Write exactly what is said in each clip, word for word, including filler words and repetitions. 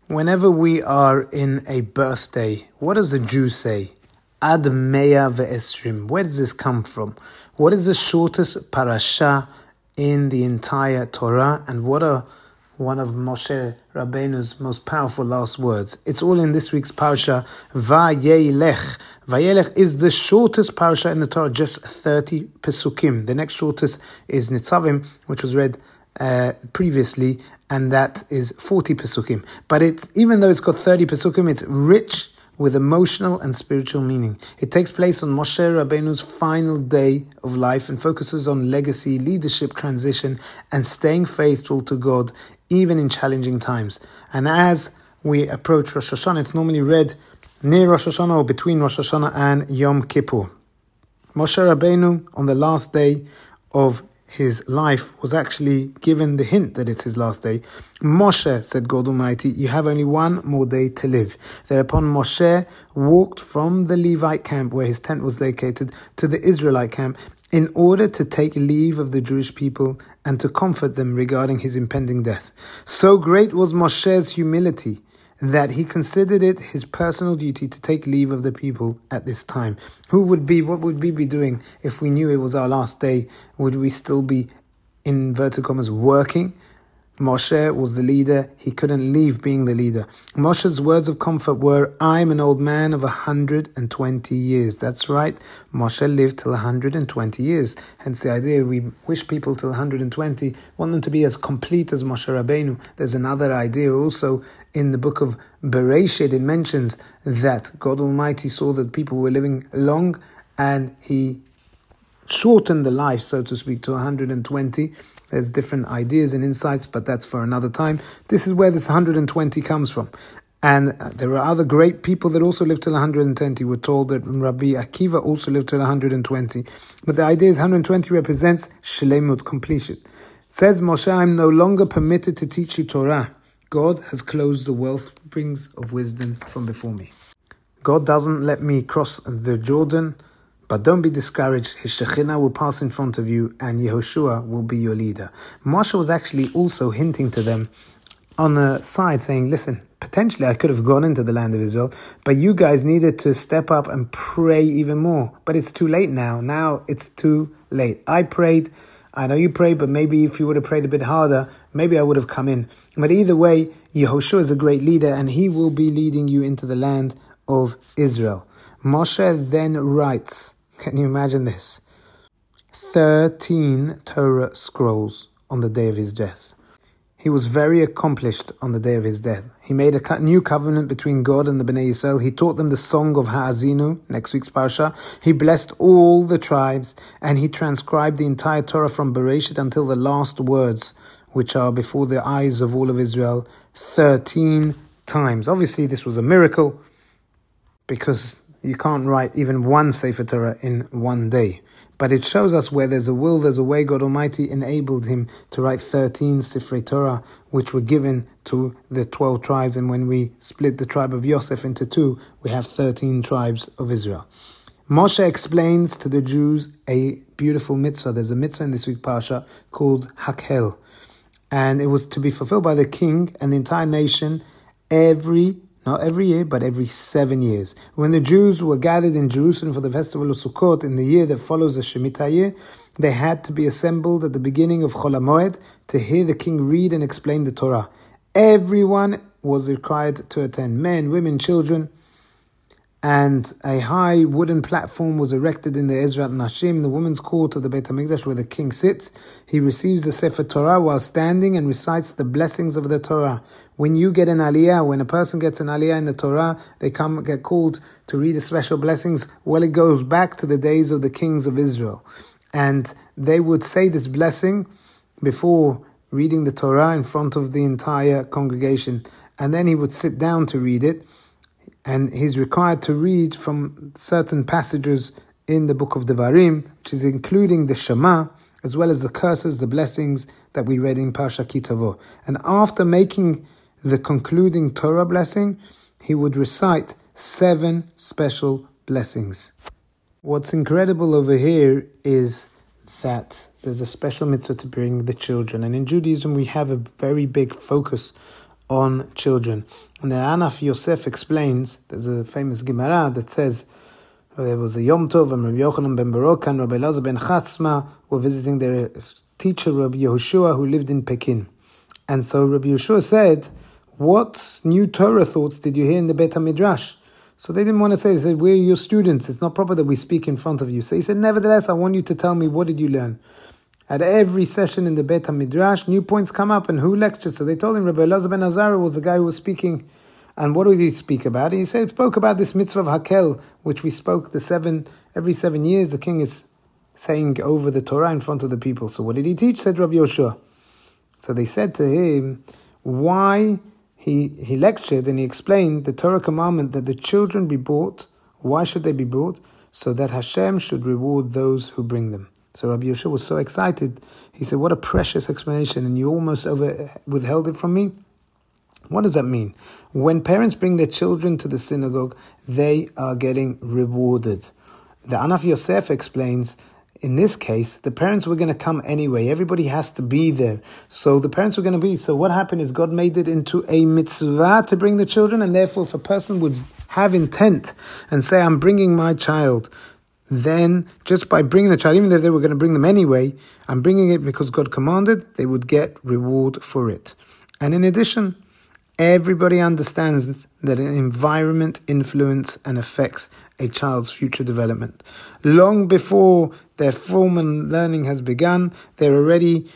Whenever we are in a birthday, what does a Jew say? Ad Meya ve'esrim. Where does this come from? What is the shortest parasha in the entire Torah? And what are one of Moshe Rabbeinu's most powerful last words? It's all in this week's parasha, Vayelech. Vayelech is the shortest parasha in the Torah, just thirty pesukim. The next shortest is Nitzavim, which was read Uh, previously, and that is forty pesukim. But it's, even though it's got thirty pesukim, it's rich with emotional and spiritual meaning. It takes place on Moshe Rabbeinu's final day of life and focuses on legacy, leadership transition, and staying faithful to God, even in challenging times. And as we approach Rosh Hashanah, it's normally read near Rosh Hashanah or between Rosh Hashanah and Yom Kippur. Moshe Rabbeinu, on the last day of his life, was actually given the hint that it's his last day. Moshe, said God Almighty, you have only one more day to live. Thereupon Moshe walked from the Levite camp where his tent was located to the Israelite camp in order to take leave of the Jewish people and to comfort them regarding his impending death. So great was Moshe's humility that he considered it his personal duty to take leave of the people at this time. Who would be, what would we be doing if we knew it was our last day? Would we still be, in inverted commas, working? Moshe was the leader. He couldn't leave being the leader. Moshe's words of comfort were, I'm an old man of one hundred twenty years. That's right. Moshe lived till one hundred twenty years. Hence the idea, we wish people till one hundred twenty, want them to be as complete as Moshe Rabbeinu. There's another idea also in the book of Bereshit. It mentions that God Almighty saw that people were living long and he shortened the life, so to speak, to one hundred twenty. There's different ideas and insights, but that's for another time. This is where this one hundred twenty comes from. And there are other great people that also lived till one hundred twenty. We're told that Rabbi Akiva also lived till one hundred twenty. But the idea is one hundred twenty represents shlemut, completion. Says Moshe, I'm no longer permitted to teach you Torah. God has closed the wealth springs of wisdom from before me. God doesn't let me cross the Jordan, but don't be discouraged. His Shekhinah will pass in front of you and Yehoshua will be your leader. Moshe was actually also hinting to them on the side, saying, listen, potentially I could have gone into the land of Israel, but you guys needed to step up and pray even more. But it's too late now. Now it's too late. I prayed. I know you prayed, but maybe if you would have prayed a bit harder, maybe I would have come in. But either way, Yehoshua is a great leader and he will be leading you into the land of Israel. Moshe then writes, can you imagine this? thirteen Torah scrolls on the day of his death. He was very accomplished on the day of his death. He made a new covenant between God and the Bnei Yisrael. He taught them the song of Ha'azinu, next week's parasha. He blessed all the tribes, and he transcribed the entire Torah from Bereshit until the last words, which are before the eyes of all of Israel, thirteen times. Obviously, this was a miracle, because you can't write even one Sefer Torah in one day. But it shows us where there's a will, there's a way. God Almighty enabled him to write thirteen Sifrei Torah, which were given to the twelve tribes. And when we split the tribe of Yosef into two, we have thirteen tribes of Israel. Moshe explains to the Jews a beautiful mitzvah. There's a mitzvah in this week's parasha called Hakhel. And it was to be fulfilled by the king and the entire nation every Not every year, but every seven years. When the Jews were gathered in Jerusalem for the festival of Sukkot in the year that follows the Shemitah year, they had to be assembled at the beginning of Chol HaMoed to hear the king read and explain the Torah. Everyone was required to attend, men, women, children. And a high wooden platform was erected in the Ezrat Nashim, the women's court of the Beit HaMikdash, where the king sits. He receives the Sefer Torah while standing and recites the blessings of the Torah. When you get an aliyah, when a person gets an aliyah in the Torah, they come get called to read the special blessings. Well, it goes back to the days of the kings of Israel. And they would say this blessing before reading the Torah in front of the entire congregation. And then he would sit down to read it. And he's required to read from certain passages in the book of Devarim, which is including the Shema, as well as the curses, the blessings that we read in Parsha Ki Tavo. And after making the concluding Torah blessing, he would recite seven special blessings. What's incredible over here is that there's a special mitzvah to bring the children. And in Judaism, we have a very big focus on children. And the Anaf Yosef explains, there's a famous Gemara that says, there was a Yom Tov and Rabbi Yochanan ben Baruch and Rabbi Elazar ben Chatzma were visiting their teacher Rabbi Yehoshua, who lived in Pekin. And so Rabbi Yehoshua said, what new Torah thoughts did you hear in the Beit HaMidrash? So they didn't want to say, they said, we're your students, it's not proper that we speak in front of you. So he said, nevertheless, I want you to tell me, what did you learn? At every session in the Beit HaMidrash, new points come up, and who lectured? So they told him Rabbi Elazar ben Azariah was the guy who was speaking. And what did he speak about? He said, spoke about this mitzvah of Hakel, which we spoke the seven, every seven years, the king is saying over the Torah in front of the people. So what did he teach? Said Rabbi Yehoshua. So they said to him, why he, he lectured and he explained the Torah commandment that the children be brought. Why should they be brought? So that Hashem should reward those who bring them. So Rabbi Yehoshua was so excited. He said, what a precious explanation, and you almost over withheld it from me. What does that mean? When parents bring their children to the synagogue, they are getting rewarded. The Anaf Yosef explains, in this case, the parents were going to come anyway. Everybody has to be there. So the parents were going to be. So what happened is God made it into a mitzvah to bring the children, and therefore if a person would have intent and say, I'm bringing my child, then just by bringing the child, even if they were going to bring them anyway, I'm bringing it because God commanded, they would get reward for it. And in addition, everybody understands that an environment influences and affects a child's future development. Long before their formal learning has begun, they're already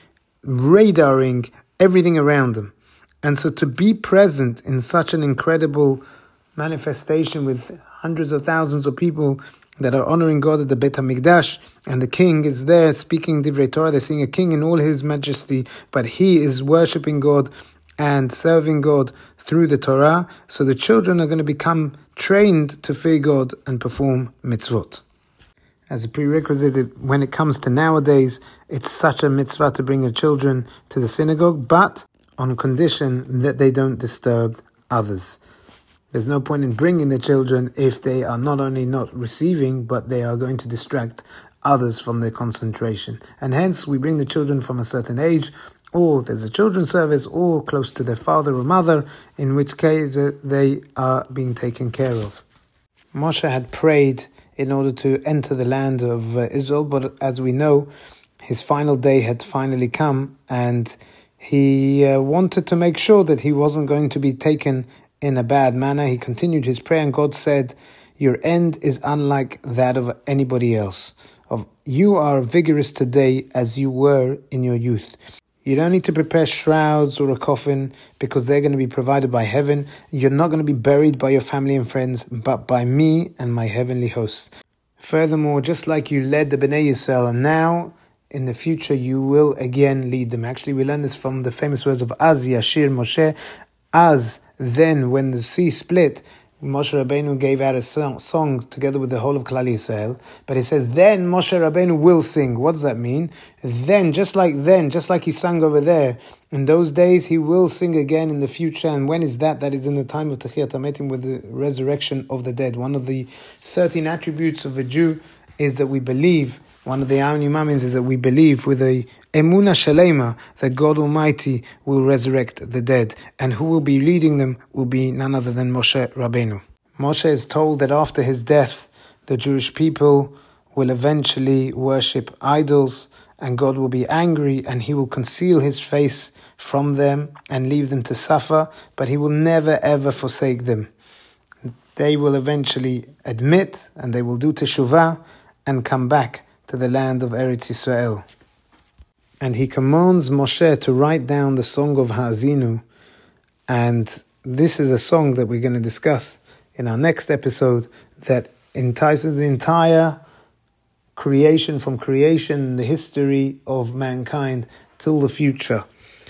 radaring everything around them. And so to be present in such an incredible manifestation with hundreds of thousands of people that are honoring God at the Beit HaMikdash, and the king is there speaking Divrei Torah, they're seeing a king in all his majesty, but he is worshipping God and serving God through the Torah, so the children are going to become trained to fear God and perform mitzvot. As a prerequisite, when it comes to nowadays, it's such a mitzvah to bring your children to the synagogue, but on condition that they don't disturb others. There's no point in bringing the children if they are not only not receiving, but they are going to distract others from their concentration. And hence, we bring the children from a certain age, or there's a children's service, or close to their father or mother, in which case they are being taken care of. Moshe had prayed in order to enter the land of uh, Israel, but as we know, his final day had finally come, and he uh, wanted to make sure that he wasn't going to be taken in a bad manner. He continued his prayer, and God said, your end is unlike that of anybody else. Of you are vigorous today as you were in your youth. You don't need to prepare shrouds or a coffin because they're going to be provided by heaven. You're not going to be buried by your family and friends, but by me and my heavenly hosts. Furthermore, just like you led the Bnei Yisrael, and now in the future you will again lead them. Actually, we learn this from the famous words of Az Yashir Moshe. As then, when the sea split, Moshe Rabbeinu gave out a song, song together with the whole of Klal Yisrael. But it says, then Moshe Rabbeinu will sing. What does that mean? Then, just like then, just like he sang over there, in those days he will sing again in the future. And when is that? That is in the time of Techiyat HaMetim, with the resurrection of the dead. One of the thirteen attributes of a Jew is that we believe, one of the Auni Mamins is that we believe with a Emunah Shalema that God Almighty will resurrect the dead, and who will be leading them will be none other than Moshe Rabbeinu. Moshe is told that after his death, the Jewish people will eventually worship idols, and God will be angry, and he will conceal his face from them and leave them to suffer, but he will never ever forsake them. They will eventually admit, and they will do teshuvah, and come back to the land of Eretz Yisrael. And he commands Moshe to write down the song of Ha'azinu, and this is a song that we're going to discuss in our next episode that entices the entire creation, from creation, the history of mankind till the future,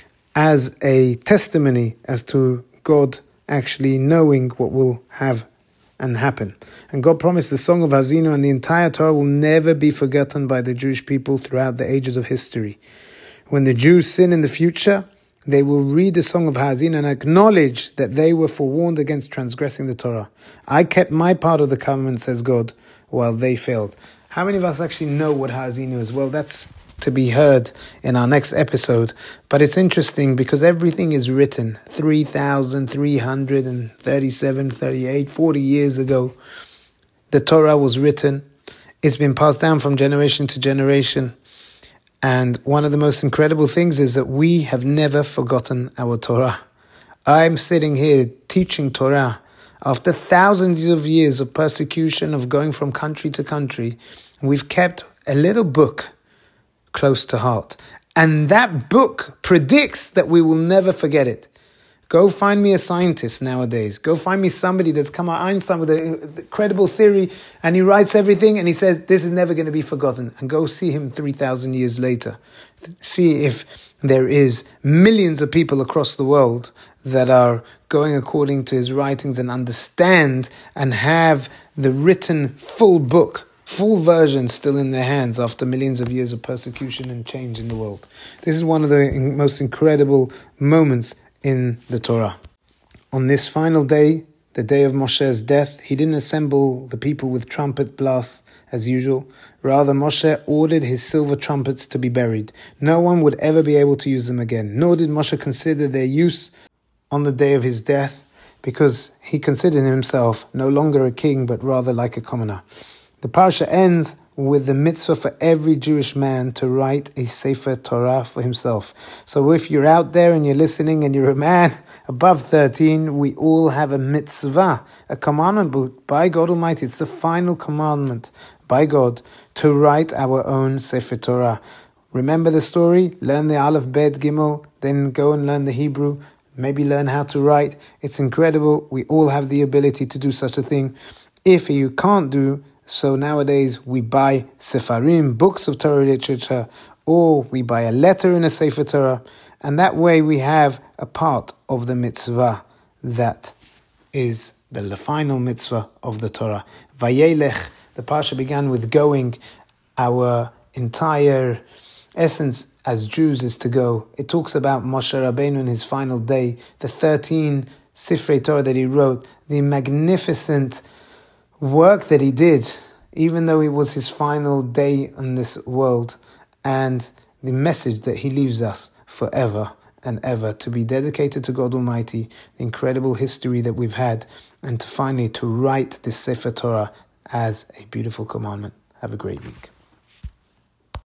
as a testimony as to God actually knowing what will have and happen. And God promised the Song of Ha'azinu and the entire Torah will never be forgotten by the Jewish people throughout the ages of history. When the Jews sin in the future, they will read the Song of Ha'azinu and acknowledge that they were forewarned against transgressing the Torah. I kept my part of the covenant, says God, while they failed. How many of us actually know what Ha'azinu is? Well, that's to be heard in our next episode. But it's interesting because everything is written three thousand three hundred thirty-seven, thirty-eight, forty years ago. The Torah was written. It's been passed down from generation to generation. And one of the most incredible things is that we have never forgotten our Torah. I'm sitting here teaching Torah after thousands of years of persecution, of going from country to country. We've kept a little book close to heart. And that book predicts that we will never forget it. Go find me a scientist nowadays. Go find me somebody that's come out, Einstein, with a, a credible theory, and he writes everything and he says, this is never going to be forgotten. And go see him three thousand years later. See if there is millions of people across the world that are going according to his writings and understand and have the written full book, full version still in their hands after millions of years of persecution and change in the world. This is one of the most incredible moments in the Torah. On this final day, the day of Moshe's death, he didn't assemble the people with trumpet blasts as usual. Rather, Moshe ordered his silver trumpets to be buried. No one would ever be able to use them again. Nor did Moshe consider their use on the day of his death, because he considered himself no longer a king, but rather like a commoner. The parsha ends with the mitzvah for every Jewish man to write a Sefer Torah for himself. So if you're out there and you're listening and you're a man above thirteen, we all have a mitzvah, a commandment book by God Almighty. It's the final commandment by God to write our own Sefer Torah. Remember the story? Learn the Aleph, Bet, Gimel, then go and learn the Hebrew. Maybe learn how to write. It's incredible. We all have the ability to do such a thing. If you can't do so, nowadays we buy Sefarim, books of Torah literature, or we buy a letter in a Sefer Torah, and that way we have a part of the mitzvah that is the final mitzvah of the Torah. Vayelech, the parsha began with going. Our entire essence as Jews is to go. It talks about Moshe Rabbeinu in his final day, the thirteen Sifrei Torah that he wrote, the magnificent work that he did, even though it was his final day on this world, and the message that he leaves us forever and ever to be dedicated to God Almighty, the incredible history that we've had, and to finally to write this Sefer Torah as a beautiful commandment. Have a great week.